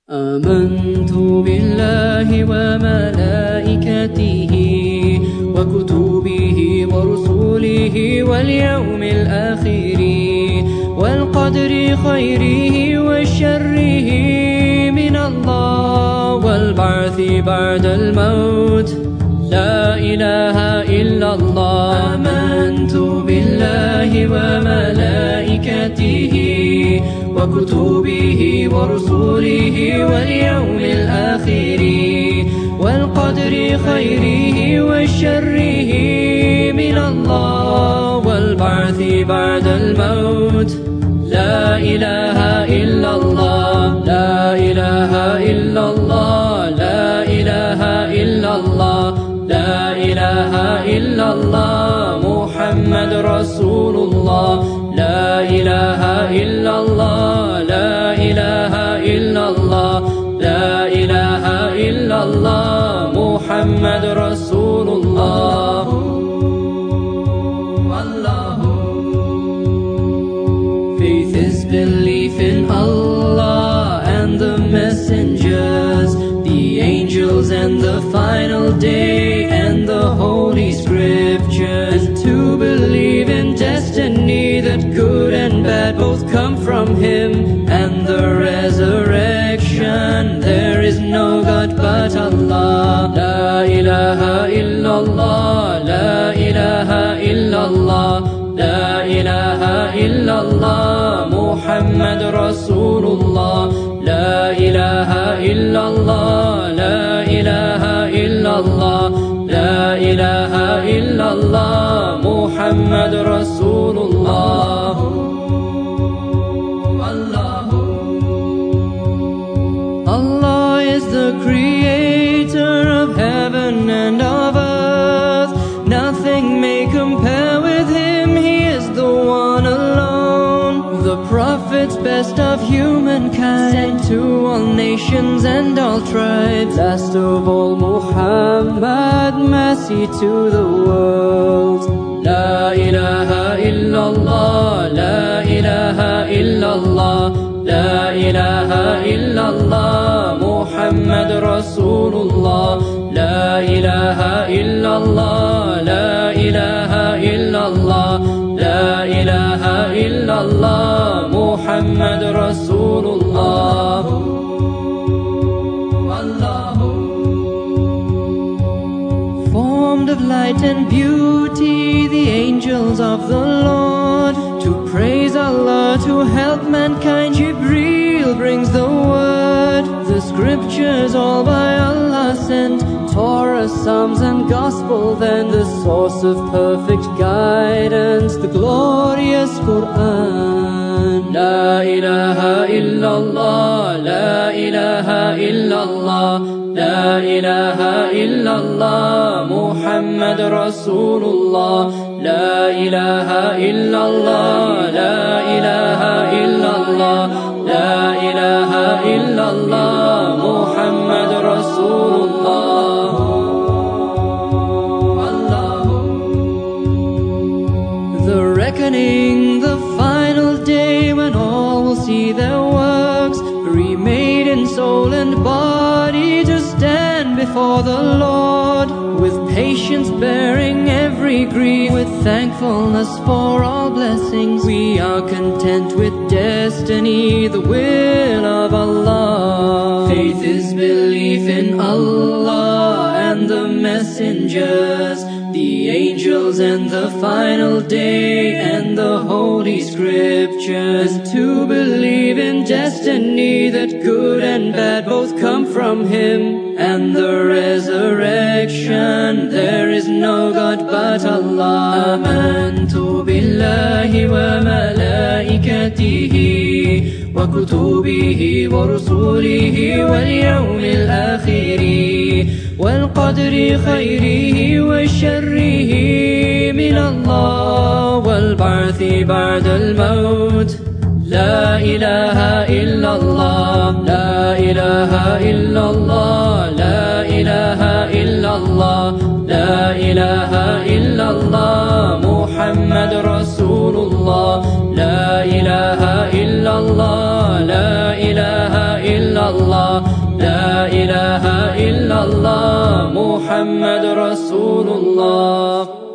آمنت بالله وملائكته وكتبه ورسله واليوم الآخر والقدر خيره وشره من الله والبعث بعد الموت لا إله إلا الله. آمنت بالله وملائكته وكتبه ورسله واليوم الآخر والقدر خيره وشره من الله والبعث بعد الموت لا إله إلا الله. لا إله إلا الله. لا إله إلا الله. لا إله إلا الله محمد رسول الله. لا إله إلا الله. لا إله إلا الله. لا إله إلا الله محمد رسول الله. Faith is belief in Allah and the messengers, the angels and the final day and the holy scriptures, and to believe in destiny that good and bad both come from Him, and the resurrection. There is no God but Allah. La ilaha illallah. La ilaha illallah. La ilaha illallah Muhammad Rasulullah. La ilaha illallah. La ilaha illallah. La ilaha illallah Muhammad Rasulullah. Allah is the creator of heaven and of earth. Nothing may compare with Him. He is the one alone. The prophets, best of humankind, sent to all nations and all tribes. Last of all Muhammad, mercy to the world. La ilaha illallah. La ilaha illallah. La ilaha illallah Muhammad Rasulullah. La ilaha illallah. La ilaha illallah. La ilaha illallah Muhammad Rasulullah. Formed of light and beauty, the angels of the Lord, to praise Allah, to help mankind, Jibreel brings the word. The scriptures all by Allah sent, Torah, Psalms and Gospel, then the source of perfect guidance, the glorious Quran. La ilaha illallah. La ilaha illallah. La ilaha illallah Muhammad Rasulullah. La ilaha illallah. La ilaha illallah. La ilaha illallah Muhammad Rasulullah. The reckoning, the final day when all will see their works remade in soul and body to stand before the Lord, with patience bearing every grief, with thankfulness for all blessings. We are content with destiny, the will of Allah. Faith is belief in Allah and the messengers, the angels and the final day and the holy scriptures, to believe in destiny that good and bad both come from Him, and the resurrection. There is no God but Allah. Amantu billahi wa malaikatihi wa kutubihi wa rusulihi wal yawmil akhiri wal qadri khayrihi wa sharrihi min Allah wal ba'thi ba'da al maut. La ilaha illallah. La ilaha illallah. La ilaha illallah. La ilaha illallah Muhammad Rasulullah. La ilaha illallah. La ilaha illallah. إله إلا الله محمد رسول الله.